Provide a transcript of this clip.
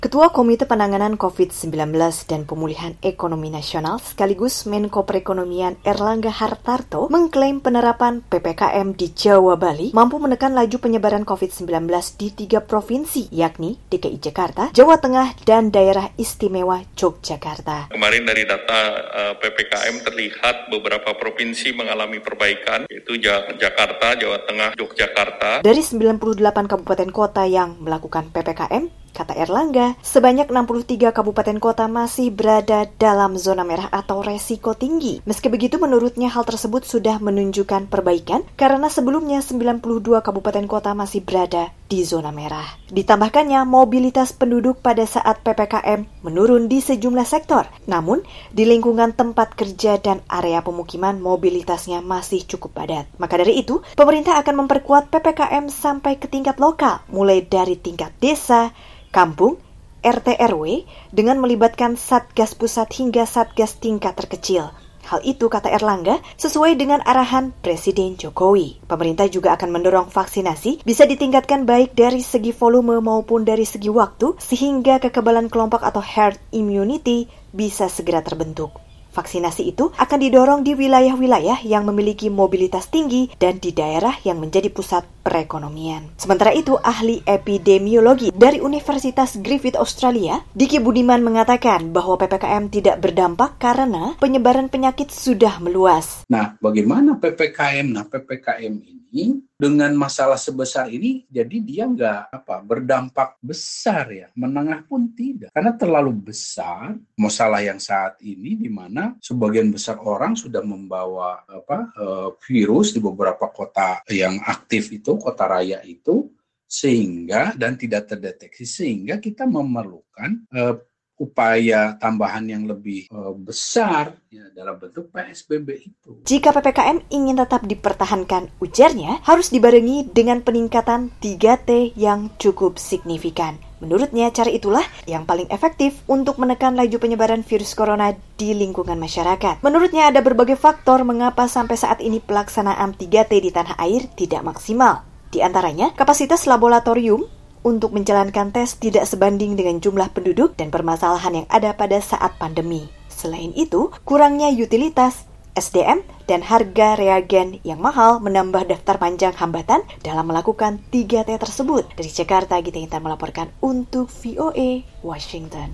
Ketua Komite Penanganan COVID-19 dan Pemulihan Ekonomi Nasional sekaligus Menko Perekonomian Erlangga Hartarto mengklaim penerapan PPKM di Jawa Bali mampu menekan laju penyebaran COVID-19 di 3 provinsi, yakni DKI Jakarta, Jawa Tengah, dan Daerah Istimewa Yogyakarta. Kemarin dari data PPKM terlihat beberapa provinsi mengalami perbaikan, yaitu Jakarta, Jawa Tengah, Yogyakarta. Dari 98 kabupaten kota yang melakukan PPKM, kata Erlangga, sebanyak 63 kabupaten kota masih berada dalam zona merah atau resiko tinggi. Meski begitu, menurutnya hal tersebut sudah menunjukkan perbaikan karena sebelumnya 92 kabupaten kota masih berada di zona merah. Ditambahkannya, mobilitas penduduk pada saat PPKM menurun di sejumlah sektor. Namun, di lingkungan tempat kerja dan area pemukiman mobilitasnya masih cukup padat. Maka dari itu, pemerintah akan memperkuat PPKM sampai ke tingkat lokal, mulai dari tingkat desa, kampung, RT RW dengan melibatkan Satgas Pusat hingga Satgas tingkat terkecil. Hal itu, kata Erlangga, sesuai dengan arahan Presiden Jokowi. Pemerintah juga akan mendorong vaksinasi bisa ditingkatkan baik dari segi volume maupun dari segi waktu sehingga kekebalan kelompok atau herd immunity bisa segera terbentuk. Vaksinasi itu akan didorong di wilayah-wilayah yang memiliki mobilitas tinggi dan di daerah yang menjadi pusat perekonomian. Sementara itu, ahli epidemiologi dari Universitas Griffith Australia, Diki Budiman mengatakan bahwa PPKM tidak berdampak karena penyebaran penyakit sudah meluas. Nah, bagaimana PPKM? Nah, PPKM ini dengan masalah sebesar ini, jadi dia nggak berdampak besar ya, menengah pun tidak. Karena terlalu besar masalah yang saat ini di mana sebagian besar orang sudah membawa virus di beberapa kota yang aktif itu, kota raya itu, sehingga dan tidak terdeteksi, sehingga kita memerlukan upaya tambahan yang lebih besar ya, dalam bentuk PSBB itu. Jika PPKM ingin tetap dipertahankan, ujarnya, harus dibarengi dengan peningkatan 3T yang cukup signifikan. Menurutnya, cara itulah yang paling efektif untuk menekan laju penyebaran virus corona di lingkungan masyarakat. Menurutnya, ada berbagai faktor mengapa sampai saat ini pelaksanaan 3T di tanah air tidak maksimal. Di antaranya, kapasitas laboratorium untuk menjalankan tes tidak sebanding dengan jumlah penduduk dan permasalahan yang ada pada saat pandemi. Selain itu, kurangnya utilitas, SDM, dan harga reagen yang mahal menambah daftar panjang hambatan dalam melakukan 3T tersebut. Dari Jakarta, Gita Intan melaporkan untuk VOA Washington.